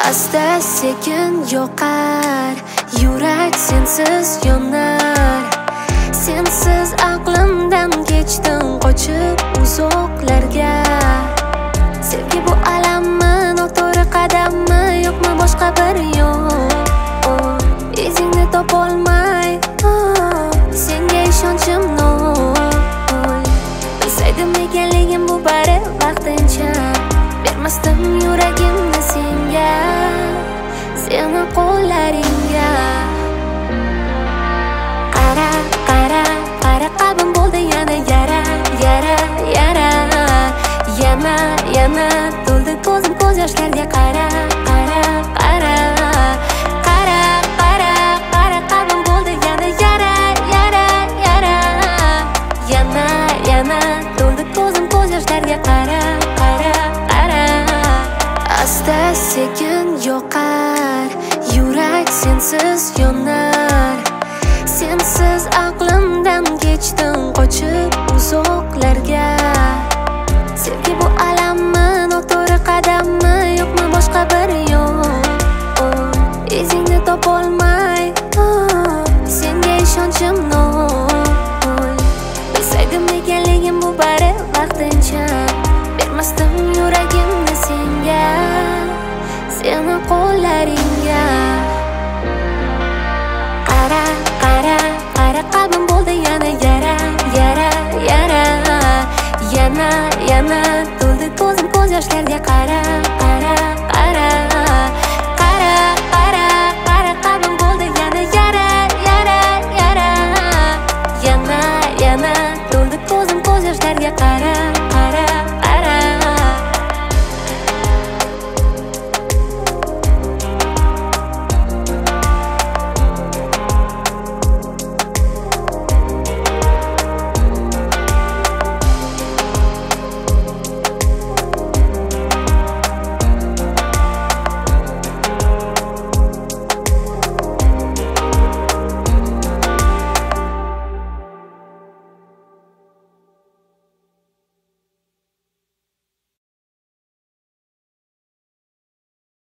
Asta sekin yoqar, yurak sensiz yonar. Sensiz aqlimdan kechdim qochib uzoqlarga. Sevgi bu alammi, noto'g'ri qadammi, yo'qmi boshqa bir yo'l? Izingni topolmay, senga ishonchim nol. Bilsaydim ekanligim bu bari vaqtincha, bermasdim yuragimni senga, seni qo'llaringga. Qara, qara, qara, qalbim bo'ldi yana yara, yara, yara. Yana, yana to'ldi ko'zim ko'z yoshlarga. Qara, qara, qara, qara, qara, qara, qalbim bo'ldi yana yara, yara, yara. Yana, yana to'ldi ko'zim ko'z yoshlarga. Qara, qara, qara. Asta sekin yoqar, yurak sensiz yonar. Sensiz aqlimdan kechdim qochib uzoqlarga. Sevgi bu alammi, noto'g'ri qadammi, yo'qmi boshqa bir yo'l? Izingni topolmay, senga ishonchim nol. Bilsaydim ekanligim bu bari vaqtincha, bermasdim yuragimni senga, seni qo'llaringga. Qara, qara, qara, qalbim bo'ldi yana yara, yara, yara. Yana, yana to'ldi ko'zim ko'z yoshlarga. Qara.